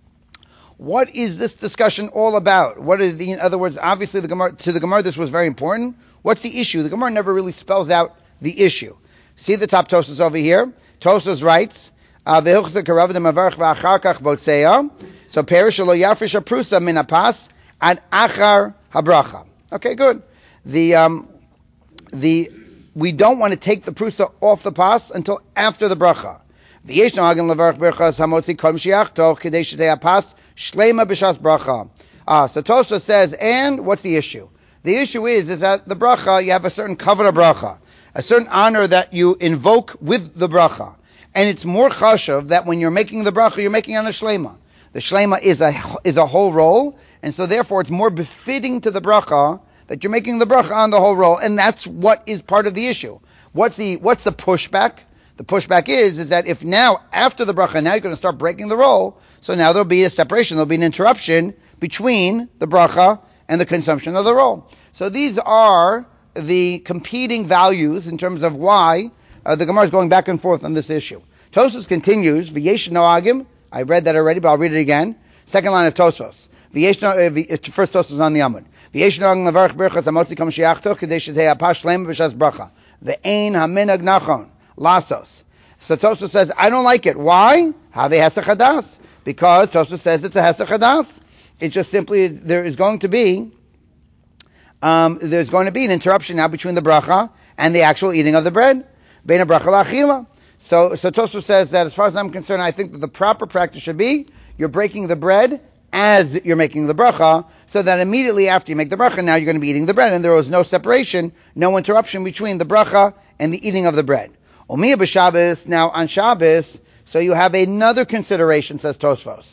What is this discussion all about? What is the, in other words, obviously the Gemara, to the Gemara this was very important. What's the issue? The Gemara never really spells out the issue. See the top Tosfos over here. Tosfos writes, "V'ilchusa karav de mevarich v'achar kach botzeya." So perish lo yafrish aprusa min apas ad achar habracha. Okay, good. The um, the we don't want to take the prusa off the pas until after the bracha. V'yesh nohagen levarich berachas hamotzi kol mashiach toch kedei shetei hapas shleima b'shas bracha. Ah, so Tosha says, and what's the issue? The issue is is that the bracha, you have a certain kavod bracha, a certain honor that you invoke with the bracha, and it's more chashav that when you're making the bracha, you're making on a shleima. The shleima is a is a whole roll, and so therefore it's more befitting to the bracha that you're making the bracha on the whole roll, and that's what is part of the issue. What's the what's the pushback? The pushback is is that if now after the bracha, now you're going to start breaking the roll, so now there'll be a separation, there'll be an interruption between the bracha and the consumption of the roll. So these are the competing values in terms of why uh, the Gemara is going back and forth on this issue. Tosfos continues, V'yesh noagim. I read that already, but I'll read it again. Second line of Tosfos. V'yesh no, uh, first Tosfos on the Amud. V'yesh noagim levarich berachas hamotzi kol mashiach toch kedei shetei hapas shleima b'shas bracha. Ve'ein haminag nachon lasos. So Tosfos says, I don't like it. Why? Have hesach hadas. Because Tosfos says it's a hesach hadas. It's just simply, there is going to be, um, there's going to be an interruption now between the bracha and the actual eating of the bread. Bein bracha la'achila. So, so Tosfos says that as far as I'm concerned, I think that the proper practice should be, you're breaking the bread as you're making the bracha, so that immediately after you make the bracha, now you're going to be eating the bread, and there was no separation, no interruption between the bracha and the eating of the bread. Omiya b'Shabbos, now on Shabbos, so you have another consideration, says Tosfos.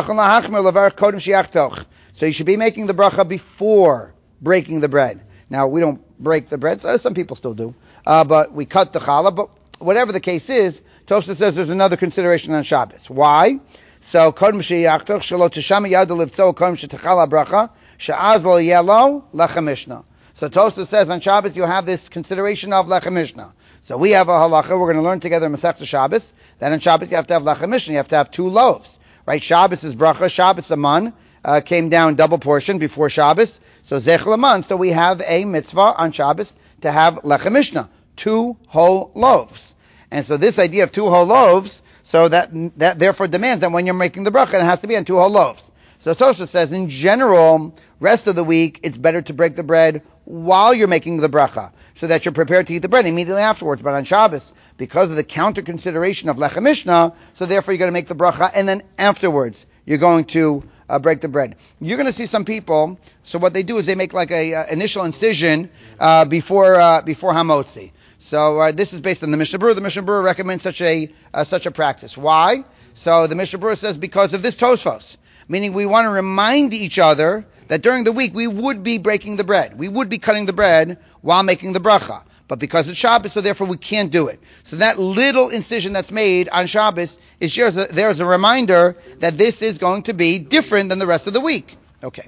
So you should be making the bracha before breaking the bread. Now, we don't break the bread, so some people still do, uh, but we cut the challah, but whatever the case is, Tosfos says there's another consideration on Shabbos. Why? So, kodem she'yachtoch shelo tisham yad levtzo kodem shetachal bracha she'az lo yelo lechem mishnah. So Tosfos says on Shabbos you have this consideration of lechem mishnah. So we have a halacha, we're going to learn together in Masechta Shabbos, that on Shabbos you have to have lechem mishnah, you have to have two loaves. Right? Shabbos is bracha, Shabbos aman, uh, came down double portion before Shabbos, so zech laman, so we have a mitzvah on Shabbos to have lechem mishnah, two whole loaves. And so this idea of two whole loaves, so that that therefore demands that when you're making the bracha, it has to be on two whole loaves. So Tosha says, in general, rest of the week, it's better to break the bread while you're making the bracha, so that you're prepared to eat the bread immediately afterwards. But on Shabbos, because of the counter consideration of lechem mishnah, so therefore you're going to make the bracha, and then afterwards you're going to uh, break the bread. You're going to see some people, so what they do is they make like a uh, initial incision uh, before uh, before hamotzi. So uh, this is based on the Mishnah Berurah. The Mishnah Berurah recommends such a uh, such a practice. Why? So the Mishnah Berurah says because of this Tosfos, meaning we want to remind each other that during the week we would be breaking the bread, we would be cutting the bread while making the bracha. But because it's Shabbos, so therefore we can't do it. So that little incision that's made on Shabbos is just a, there's a reminder that this is going to be different than the rest of the week. Okay.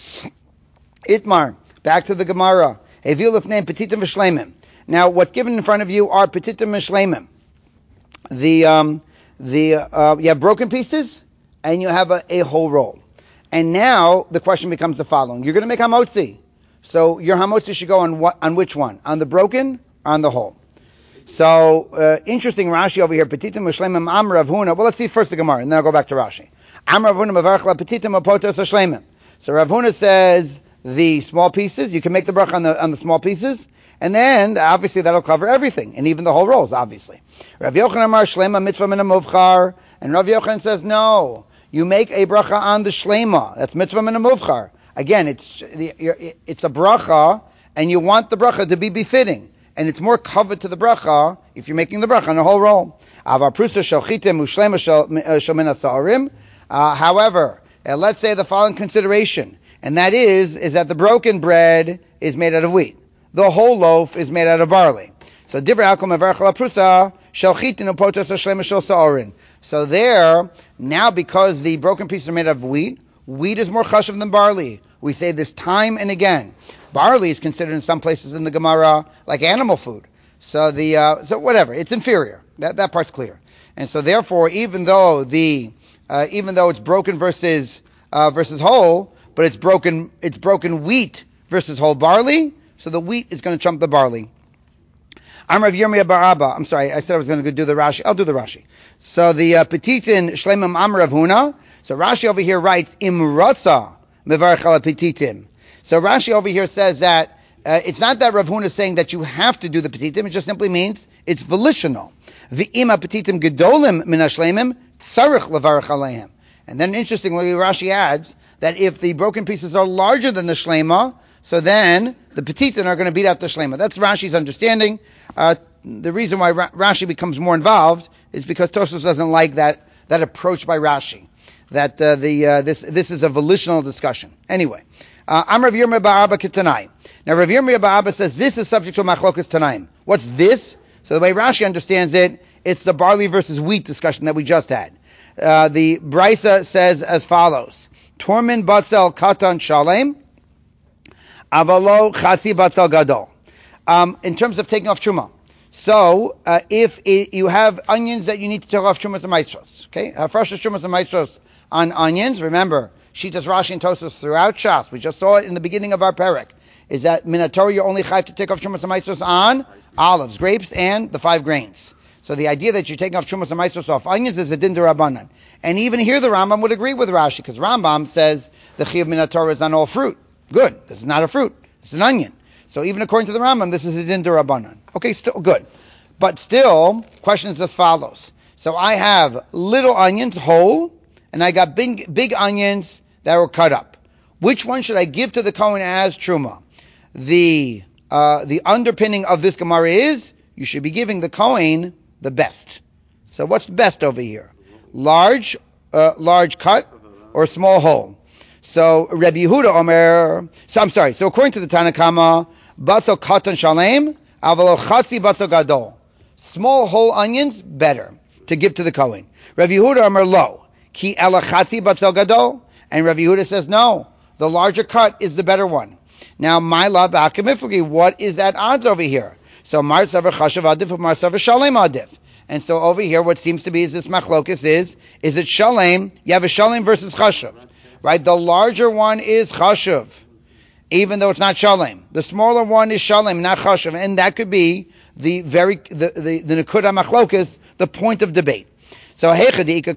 Itmar, back to the Gemara. Heviu lifnei petitim v'shleimim. Now, what's given in front of you are petitim v'shleimim. The um, the uh, you have broken pieces and you have a, a whole roll. And now the question becomes the following: you're going to make hamotzi, so your hamotzi should go on what, on which one? On the broken, or on the whole? So uh, interesting, Rashi over here. Petitim v'shleimim am Rav Huna. Well, let's see first the Gemara, and then I'll go back to Rashi. Am Rav Huna mevarch la petitim apotos v'shleimim. So Rav Huna says the small pieces, you can make the bracha on the on the small pieces. And then, obviously, that'll cover everything, and even the whole rolls, obviously. Rav Yochanan Amar Shlema mitzvah min ha-muvchar, and Rav Yochanan says, no, you make a bracha on the Shlema. That's mitzvah min ha-muvchar. Again, it's it's a bracha, and you want the bracha to be befitting. And it's more covered to the bracha if you're making the bracha on the whole roll. Uh, however, uh, let's say the following consideration, and that is, is that the broken bread is made out of wheat. The whole loaf is made out of barley. So So there, now because the broken pieces are made out of wheat, wheat is more chashav than barley. We say this time and again. Barley is considered in some places in the Gemara like animal food. So the uh, so whatever, it's inferior. That that part's clear. And so therefore, even though the uh, even though it's broken versus uh, versus whole, but it's broken it's broken wheat versus whole barley, so the wheat is going to trump the barley. I'm Rav Yirmiyah bar Abba. I'm sorry, I said I was going to do the Rashi. I'll do the Rashi. So the uh, petitin shleimim am Rav Huna. So Rashi over here writes imratza mevarech al petitim. So Rashi over here says that uh, it's not that Rav Huna is saying that you have to do the petitim. It just simply means it's volitional. V'im petitim gedolim min hashleimim tzarich levarech aleim. And then interestingly, Rashi adds that if the broken pieces are larger than the shlema, so then the petitin are going to beat out the shlema. That's Rashi's understanding. Uh, the reason why Ra- Rashi becomes more involved is because Tosfos doesn't like that that approach by Rashi. That uh, the uh, this this is a volitional discussion. Anyway. Uh, I'm Rav Yirmiyah bar Abba Ketanai. Now Rav Yirmiyah bar Abba says this is subject to a machlokas Tanaim. What's this? So the way Rashi understands it, it's the barley versus wheat discussion that we just had. Uh, the Brisa says as follows: Tormin batzel katan shalem, avalo chatzi batzel gadol. Um, in terms of taking off truma, so uh, if it, you have onions that you need to take off trumas and maitros, okay, hafrashas trumas and maitros on onions. Remember. Shitas Rashi and Tosfos throughout Shas. We just saw it in the beginning of our perek. Is that Minator you're only chayv to take off Trumas and Maitros on olives, grapes, and the five grains. So the idea that you're taking off Trumas and Maitros off onions is a din d'Rabbanan. And even here the Rambam would agree with Rashi, because Rambam says the Chiyuv Minator is on all fruit. Good. This is not a fruit. It's an onion. So even according to the Rambam, this is a din d'Rabbanan. Okay, still good. But still, question is as follows. So I have little onions whole, and I got big, big onions that were cut up. Which one should I give to the Kohen as truma? The uh, the underpinning of this Gemara is you should be giving the Kohen the best. So what's the best over here? Large, uh, large cut or small whole? So Rabbi Yehuda Omer. So I'm sorry. So according to the Tanakama, batzel katan shalem avalo chatzi batzel gadol. Small whole onions better to give to the Kohen. Rabbi Yehuda Omer lo ki ela chatzi batzel gadol. And Rav Yehuda says, no, the larger cut is the better one. Now, my love, what is that odds over here? So, Mar Savar Chashav Adif or Mar Savar Shalem Adif. And so over here, what seems to be is this machlokus is, is it Shalem? You have a Shalem versus Chashav, right? The larger one is Chashav, even though it's not Shalem. The smaller one is Shalem, not Chashav. And that could be the very, the, the, the Nekuda machlokus, the point of debate. So the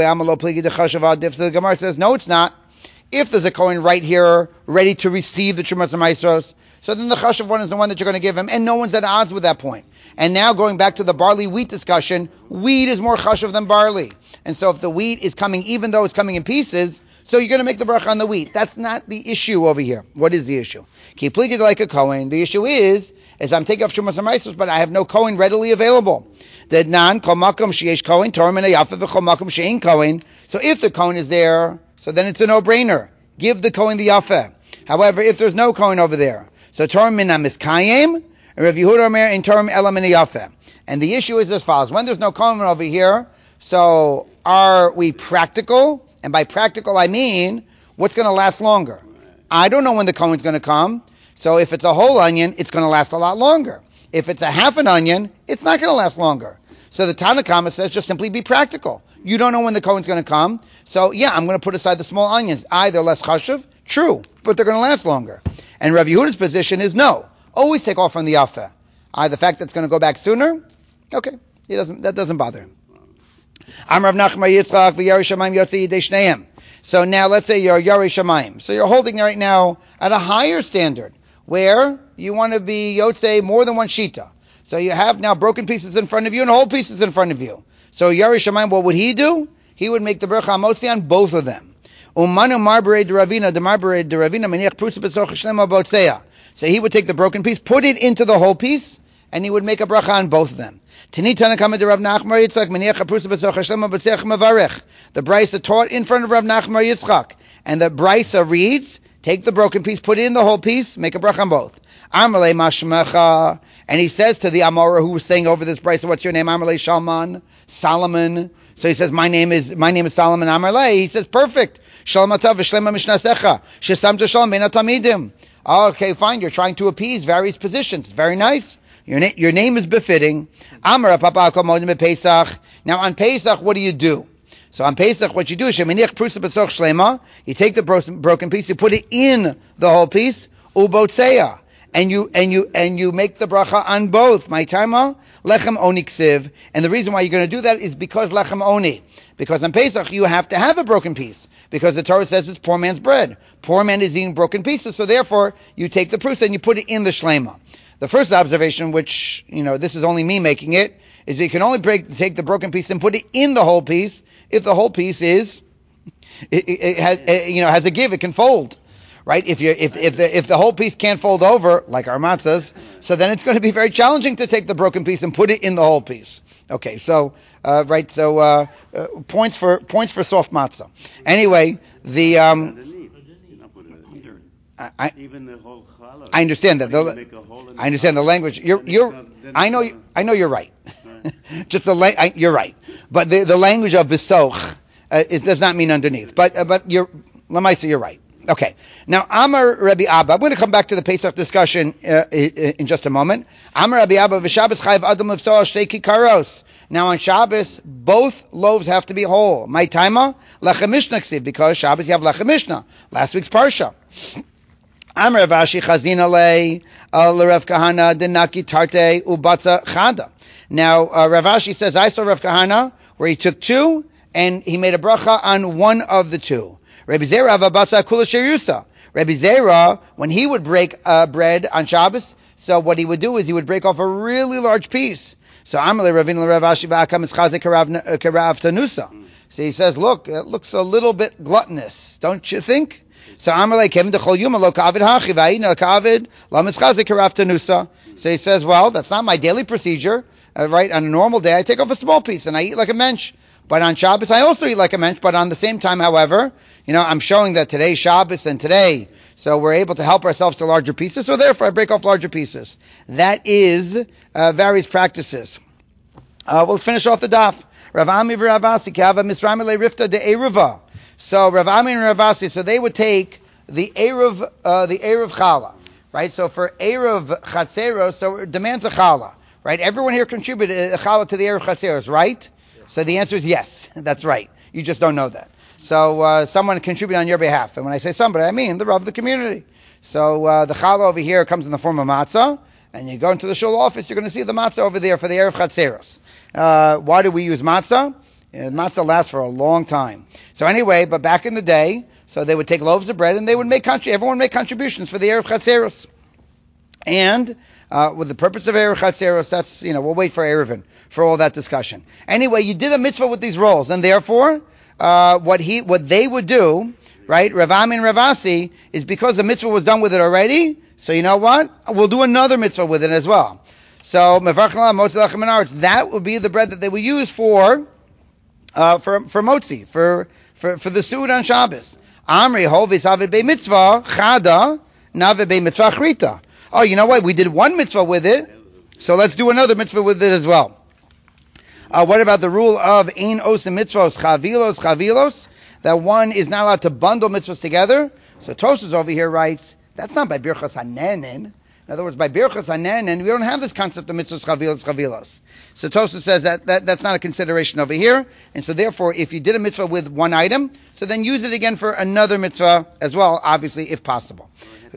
Gemara says, no, it's not. If there's a Kohen right here, ready to receive the Trumas and Maisros, so then the Chashav one is the one that you're going to give him, and no one's at odds with that point. And now going back to the barley-wheat discussion, wheat is more Chashav than barley. And so if the wheat is coming, even though it's coming in pieces, so you're going to make the bracha on the wheat. That's not the issue over here. What is the issue? Keep pleading like a Kohen. The issue is, is I'm taking off Trumas and Maisros, but I have no Kohen readily available. The nan kol makom sheyesh kohen torah min hayafa v'kol makom she'ein kohen. So if the kohen is there, so then it's a no-brainer. Give the kohen the yafa. However, if there's no kohen over there, so torah min hamiskayim, and Rav Yehuda Omer in torah ela min hayafa. And the issue is as follows: when there's no kohen over here, so are we practical? And by practical, I mean what's going to last longer. I don't know when the kohen's going to come, so if it's a whole onion, it's going to last a lot longer. If it's a half an onion, it's not going to last longer. So the Tanakhama says just simply be practical. You don't know when the Kohen's going to come. So yeah, I'm going to put aside the small onions. Either less chashuv, true, but they're going to last longer. And Rav Yehuda's position is no. Always take off from the Yafeh. Uh, the fact that it's going to go back sooner, okay, he doesn't. That doesn't bother him. I'm Rav Nachman Yitzchak v'Yari Shamayim Yotzi Yidei Shneim. So now let's say you're Yari Shamayim. So you're holding right now at a higher standard, where you want to be Yotzei more than one Shita. So you have now broken pieces in front of you and whole pieces in front of you. So Yari Shamayim, what would he do? He would make the Bracha HaMotzi on both of them. Umanu Marbere de Ravina, the Marbere de Ravina, Maniach Prusa B'Tzorch Shlema Botzeya. So he would take the broken piece, put it into the whole piece, and he would make a bracha on both of them. The Brisa taught in front of Rav Nachmar Yitzchak, and the Brisa reads, take the broken piece, put it in the whole piece, make a bracha on both. Amalei Mashmecha, and he says to the Amora who was saying over this Brisa, what's your name? Amalei Shalman, Solomon. So he says, my name is my name is Solomon Amalei. He says, perfect. Shalom atav v'shlema mishnasecha, shesamta shalom ben atamidim. Okay, fine. You're trying to appease various positions. It's very nice. Your, na- your name is befitting. Amar Papa Komodim Pesach. Now on Pesach, what do you do? So on Pesach, what you do is Sheminich Prusa B'Soch Shlema. You take the bro- broken piece, you put it in the whole piece, Ubotseya, and you and you and you make the bracha on both. My timer Lechem Oni Ksiv. And the reason why you're going to do that is because Lechem Oni. Because on Pesach you have to have a broken piece. Because the Torah says it's poor man's bread. Poor man is eating broken pieces, so therefore you take the prusa and you put it in the shlema. The first observation, which, you know, this is only me making it, is that you can only break, take the broken piece and put it in the whole piece if the whole piece is, it, it, it has, it, you know, has a give, it can fold, right? If you if if the if the whole piece can't fold over, like our matzahs, so then it's going to be very challenging to take the broken piece and put it in the whole piece. Okay, so uh, right, so uh, uh, points for points for soft matzah. Anyway, the um, I, I even the whole challah. I understand that. The, I understand the language. You're you're. I know. I know you're right. Just the la- I, you're right. But the the language of besoch uh, it does not mean underneath. But uh, but you're Lamaisa, you're right. Okay. Now Amar Rabbi Abba. I'm going to come back to the Pesach discussion uh, in just a moment. Amar Rabbi Abba v'Shabbos chayv adam lefsoah shtei kikaros. Now on Shabbos, both loaves have to be whole. My taima lechem mishnah ksiv, because Shabbos you have lechem mishnah. Last week's parsha. Amar Rav Ashi chazina lei l'Rav Kahana denaki tarte ubatza chada. Now uh, Rav Ashi says I saw Rav Kahana where he took two and he made a bracha on one of the two. Rabbi Zera v'batza kula sherusa. Rabbi Zera, when he would break uh, bread on Shabbos, so what he would do is he would break off a really large piece. So Amalei Ravina l'Rav Ashi ba'akam is chazik karav tanusa. So he says, look, it looks a little bit gluttonous, don't you think? So Amalei kevin dechol yuma lo kavid hachi va'ina kavid la mischazik karav tanusa. So he says, well, that's not my daily procedure, uh, right? On a normal day, I take off a small piece and I eat like a mensch. But on Shabbos, I also eat like a mensch. But on the same time, however, you know, I'm showing that today's Shabbos and today, so we're able to help ourselves to larger pieces. So therefore, I break off larger pieces. That is uh, various practices. Uh, we'll finish off the daf. Rav Ami v'Rav Asi k'hava misrami le'rifta de eruva. So Rav Ami and Rav Asi, so they would take the eruv, uh, the eruv challah, right? So for eruv chatzero, so it demands a challah, right? Everyone here contributed a challah to the eruv chatzeros, right? So the answer is yes, that's right. You just don't know that. So uh, someone contributed on your behalf, and when I say somebody, I mean the Rav of the community. So uh, the challah over here comes in the form of matzah, and you go into the shul office, you're going to see the matzah over there for the eruv chatzeros. Uh, why do we use matzah? Uh, matzah lasts for a long time. So anyway, but back in the day, so they would take loaves of bread and they would make contri- everyone would make contributions for the eruv chatzeros. And uh, with the purpose of eruv chatzeros, that's, you know, we'll wait for eruvin for all that discussion. Anyway, you did a mitzvah with these rolls, and therefore, uh, what he, what they would do, right, Rav Ami and Rav Asi, is because the mitzvah was done with it already. So you know what? We'll do another mitzvah with it as well. So that would be the bread that they would use for uh, for for motzi, for for for the suud on Shabbos. Amri holvis avid be mitzvah chada nave be mitzvah chrita. Oh, you know what? We did one mitzvah with it, so let's do another mitzvah with it as well. Uh, what about the rule of ein osim mitzvos chavilos chavilos? That one is not allowed to bundle mitzvahs together. So Tosfos over here writes that's not by birchas hanenin. In other words, by birchas hanenin, we don't have this concept of mitzvahs chavilos chavilos. So Tosfos says that, that that's not a consideration over here, and so therefore, if you did a mitzvah with one item, so then use it again for another mitzvah as well, obviously, if possible.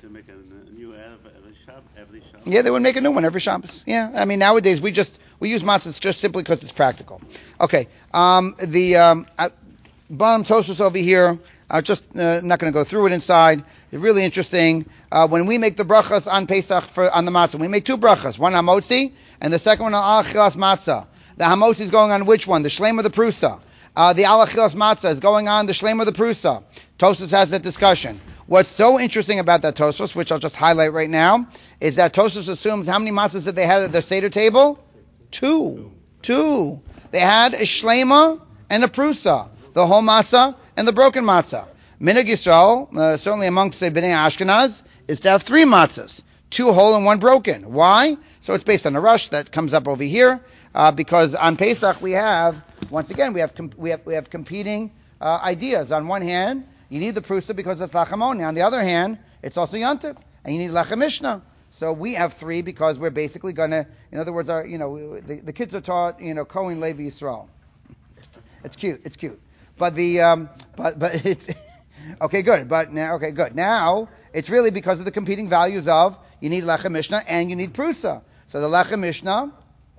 Yeah, they would make a new one every Shabbos. Yeah, I mean nowadays we just we use matzahs just simply because it's practical. Okay, um, the um, uh, bottom Tosfos over here Uh, just uh, not going to go through it inside. It's really interesting. Uh, when we make the brachas on Pesach for on the matzah, we make two brachas, one on hamotzi and the second one on al achilas matzah. The hamotzi is going on which one? The shleim or the prusa? Uh, the al achilas matzah is going on the shleim or the prusa. Tosfos has that discussion. What's so interesting about that Tosfos, which I'll just highlight right now, is that Tosfos assumes how many matzahs did they have at their Seder table? Two. Two. They had a shlema and a prusa, the whole matzah and the broken matzah. Minhag Yisrael, uh, certainly amongst the Bnei Ashkenaz, is to have three matzahs, two whole and one broken. Why? So it's based on a rush that comes up over here, uh, because on Pesach we have, once again, we have com- we have we have competing uh, ideas. On one hand, you need the prusa because it's lachamoni. On the other hand, it's also yantiv, and you need lachem mishnah. So we have three because we're basically going to, in other words, our, you know, the, the kids are taught, you know, Kohen Levi Yisrael. It's cute. It's cute. But the, um, but, but it's, okay, good. But now, okay, good. Now, it's really because of the competing values of, you need Lechem Mishnah and you need Prusa. So the Lechem Mishnah,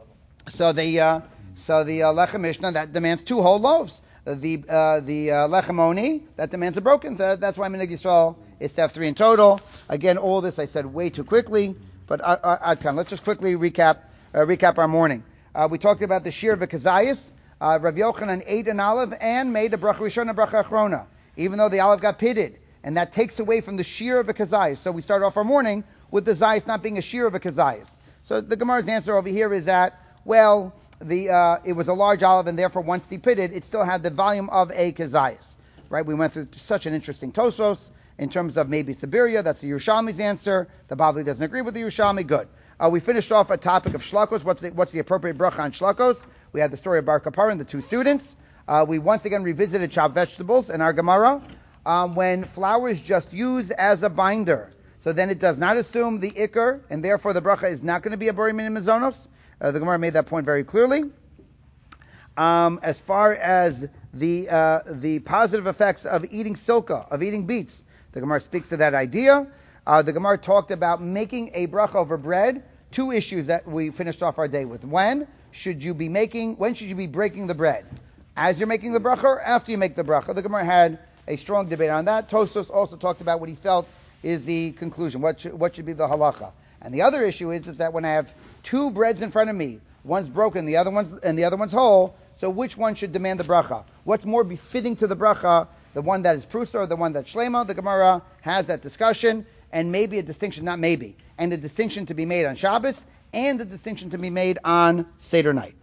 so the, uh, so the uh, Lechem Mishnah, that demands two whole loaves. The, uh, the uh, Lechem Oni, that demands a broken. That, that's why Minhag Yisrael is to have three in total. Again, all this I said way too quickly, but uh, uh, Adkan, let's just quickly recap, uh, recap our morning. Uh, we talked about the Shir V'Kazayis. Uh, Rav Yochanan ate an olive and made a bracha rishona, bracha achrona, even though the olive got pitted, and that takes away from the shir of a kazayis. So we start off our morning with the zayis not being a shir of a kazayis. So the Gemara's answer over here is that, well, the uh, it was a large olive, and therefore once depitted, it still had the volume of a kazayis. Right? We went through such an interesting Tosos in terms of maybe it's a birya. That's the Yerushalmi's answer. The Bavli doesn't agree with the Yerushalmi. Good. Uh, we finished off a topic of shlakos. What's the, what's the appropriate bracha on shlakos? We had the story of Bar Kapara and the two students. Uh, we once again revisited chopped vegetables in our Gemara. Um, when flour is just used as a binder, so then it does not assume the ikr, and therefore the bracha is not going to be a bori minim mazonos. Uh, the Gemara made that point very clearly. Um, as far as the uh, the positive effects of eating silka, of eating beets, the Gemara speaks to that idea. Uh, the Gemara talked about making a bracha over bread. Two issues that we finished off our day with. When should you be making, when should you be breaking the bread? As you're making the bracha or after you make the bracha? The Gemara had a strong debate on that. Tosfos also talked about what he felt is the conclusion. What should, what should be the halacha? And the other issue is, is that when I have two breads in front of me, one's broken, the other one's, and the other one's whole, so which one should demand the bracha? What's more befitting to the bracha? The one that is prusa or the one that's shlema? The Gemara has that discussion, and maybe a distinction, not maybe, and a distinction to be made on Shabbos, and a distinction to be made on Seder night.